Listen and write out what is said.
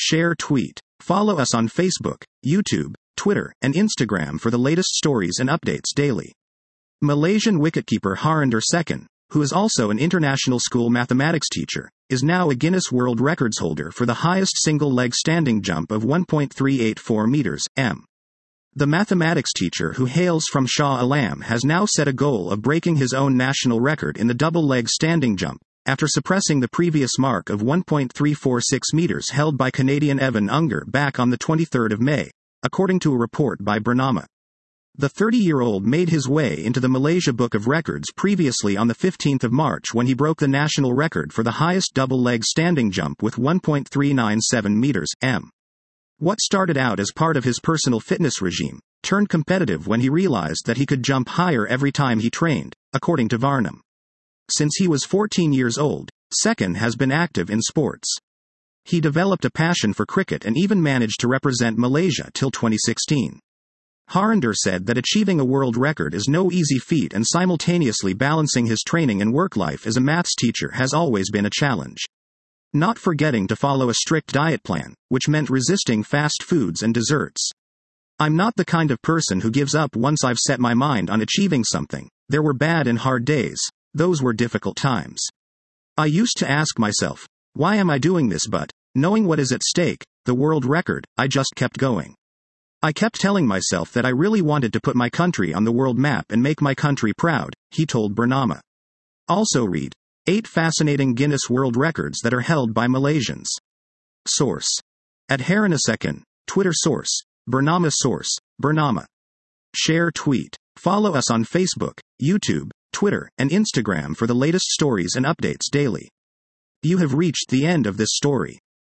Share, tweet. Follow us on Facebook, YouTube, Twitter, and Instagram for the latest stories and updates daily. Malaysian wicketkeeper Harinder Second, who is also an international school mathematics teacher, is now a Guinness World Records holder for the highest single-leg standing jump of 1.384 meters, m. The mathematics teacher, who hails from Shah Alam, has now set a goal of breaking his own national record in the double-leg standing jump, after suppressing the previous mark of 1.346 meters held by Canadian Evan Unger back on the 23rd of May, according to a report by Bernama. The 30-year-old made his way into the Malaysia Book of Records previously on the 15th of March when he broke the national record for the highest double-leg standing jump with 1.397 meters, m. What started out as part of his personal fitness regime turned competitive when he realized that he could jump higher every time he trained, according to Varnam. Since he was 14 years old, Second has been active in sports. He developed a passion for cricket and even managed to represent Malaysia till 2016. Harinder said that achieving a world record is no easy feat, and simultaneously balancing his training and work life as a maths teacher has always been a challenge. Not forgetting to follow a strict diet plan, which meant resisting fast foods and desserts. I'm not the kind of person who gives up once I've set my mind on achieving something. There were bad and hard days. Those were difficult times. I used to ask myself, why am I doing this? But, knowing what is at stake, the world record, I just kept going. I kept telling myself that I really wanted to put my country on the world map and make my country proud, he told Bernama. Also read, 8 fascinating Guinness World Records that are held by Malaysians. Source. At Haranasekan, Twitter source, Bernama source, Bernama. Share, tweet. Follow us on Facebook, YouTube, Twitter, and Instagram for the latest stories and updates daily. You have reached the end of this story.